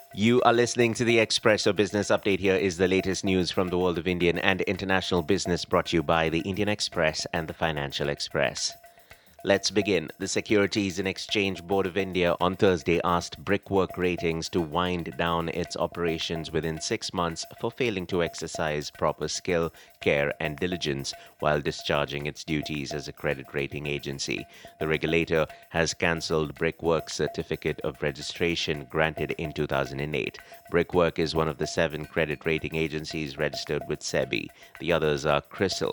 You are listening to the Expresso Business Update. Here is the latest news from the world of Indian and international business brought to you by the Indian Express and the Financial Express. Let's begin. The Securities and Exchange Board of India on Thursday asked Brickwork Ratings to wind down its operations within 6 months for failing to exercise proper skill, care, and diligence while discharging its duties as a credit rating agency. The regulator has cancelled Brickwork's certificate of registration granted in 2008. Brickwork is one of the 7 credit rating agencies registered with SEBI. The others are CRISIL,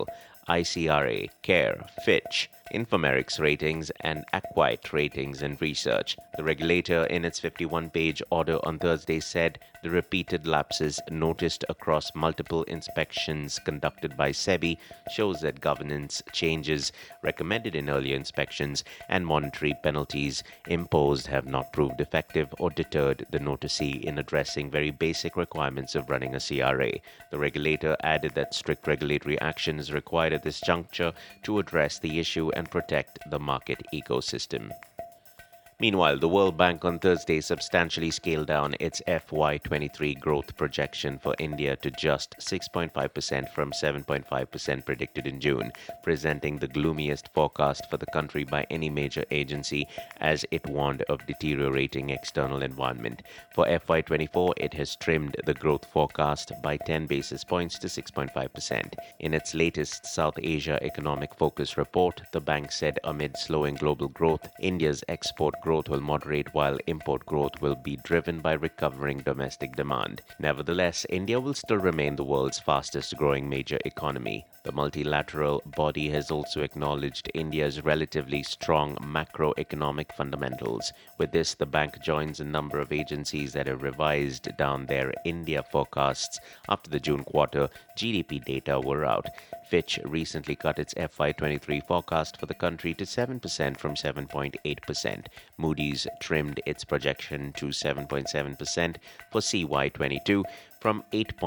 ICRA, CARE, Fitch, Infomerics Ratings, and Acquite Ratings and Research. The regulator, in its 51-page order on Thursday, said the repeated lapses noticed across multiple inspections conducted by SEBI shows that governance changes recommended in earlier inspections and monetary penalties imposed have not proved effective or deterred the noticee in addressing very basic requirements of running a CRA. The regulator added that strict regulatory action is required at this juncture to address the issue and protect the market ecosystem. Meanwhile, the World Bank on Thursday substantially scaled down its FY23 growth projection for India to just 6.5% from 7.5% predicted in June, presenting the gloomiest forecast for the country by any major agency as it warned of deteriorating external environment. For FY24, it has trimmed the growth forecast by 10 basis points to 6.5%. In its latest South Asia Economic Focus report, the bank said amid slowing global growth, India's export growth will moderate while import growth will be driven by recovering domestic demand. Nevertheless, India will still remain the world's fastest growing major economy. The multilateral body has also acknowledged India's relatively strong macroeconomic fundamentals. With this, the bank joins a number of agencies that have revised down their India forecasts after the June quarter GDP data were out. Fitch recently cut its FY23 forecast for the country to 7% from 7.8%. Moody's trimmed its projection to 7.7% for CY22 from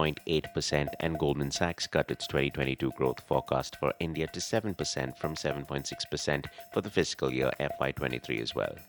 8.8%, and Goldman Sachs cut its 2022 growth forecast for India to 7% from 7.6% for the fiscal year FY23 as well.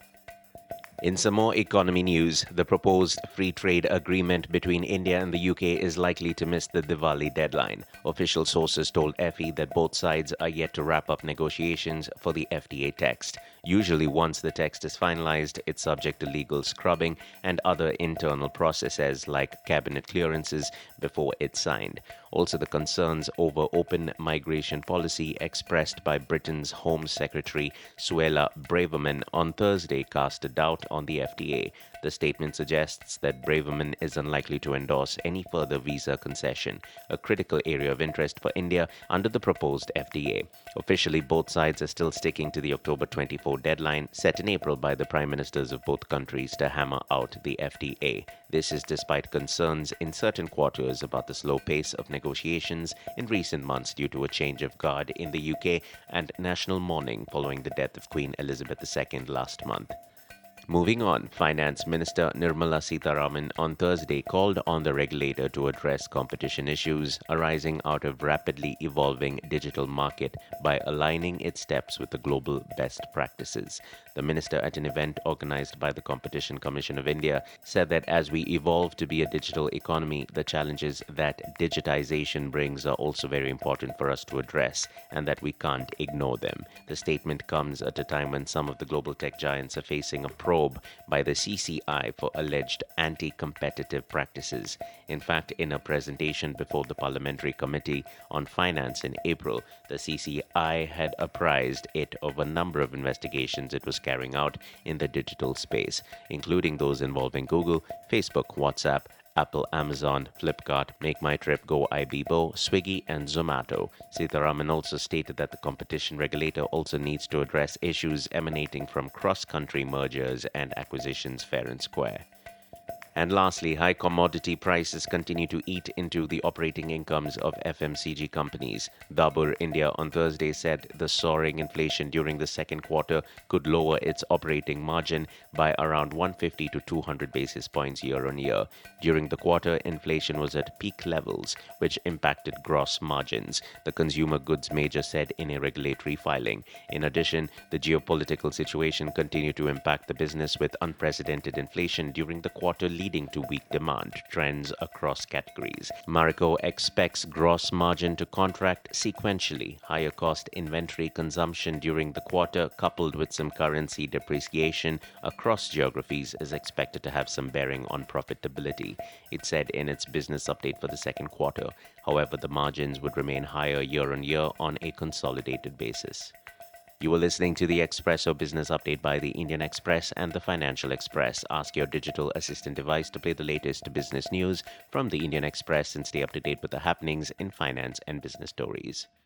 In some more economy news, the proposed free trade agreement between India and the UK is likely to miss the Diwali deadline. Official sources told FE that both sides are yet to wrap up negotiations for the FTA text. Usually, once the text is finalized, it's subject to legal scrubbing and other internal processes like cabinet clearances before it's signed. Also, the concerns over open migration policy expressed by Britain's Home Secretary Suella Braverman on Thursday cast a doubt on the FTA. The statement suggests that Braverman is unlikely to endorse any further visa concession, a critical area of interest for India under the proposed FTA. Officially, both sides are still sticking to the October 24 deadline set in April by the prime ministers of both countries to hammer out the FTA. This is despite concerns in certain quarters about the slow pace of negotiations in recent months due to a change of guard in the UK and national mourning following the death of Queen Elizabeth II last month. Moving on, Finance Minister Nirmala Sitharaman on Thursday called on the regulator to address competition issues arising out of rapidly evolving digital market by aligning its steps with the global best practices. The minister at an event organized by the Competition Commission of India said that as we evolve to be a digital economy, the challenges that digitization brings are also very important for us to address and that we can't ignore them. The statement comes at a time when some of the global tech giants are facing a probe by the CCI for alleged anti-competitive practices. In fact, in a presentation before the Parliamentary Committee on Finance in April, the CCI had apprised it of a number of investigations it was carrying out in the digital space, including those involving Google, Facebook, WhatsApp, Apple, Amazon, Flipkart, MakeMyTrip, Go Ibibo, Swiggy, and Zomato. Sitharaman also stated that the competition regulator also needs to address issues emanating from cross-country mergers and acquisitions fair and square. And lastly, high commodity prices continue to eat into the operating incomes of FMCG companies. Dabur India on Thursday said the soaring inflation during the second quarter could lower its operating margin by around 150 to 200 basis points year on year. During the quarter, inflation was at peak levels, which impacted gross margins, the consumer goods major said in a regulatory filing. In addition, the geopolitical situation continued to impact the business with unprecedented inflation during the quarter leading to weak demand trends across categories. Marico expects gross margin to contract sequentially. Higher cost inventory consumption during the quarter, coupled with some currency depreciation across geographies, is expected to have some bearing on profitability, it said in its business update for the second quarter. However, the margins would remain higher year on year on a consolidated basis. You were listening to the Expresso Business Update by the Indian Express and the Financial Express. Ask your digital assistant device to play the latest business news from the Indian Express and stay up to date with the happenings in finance and business stories.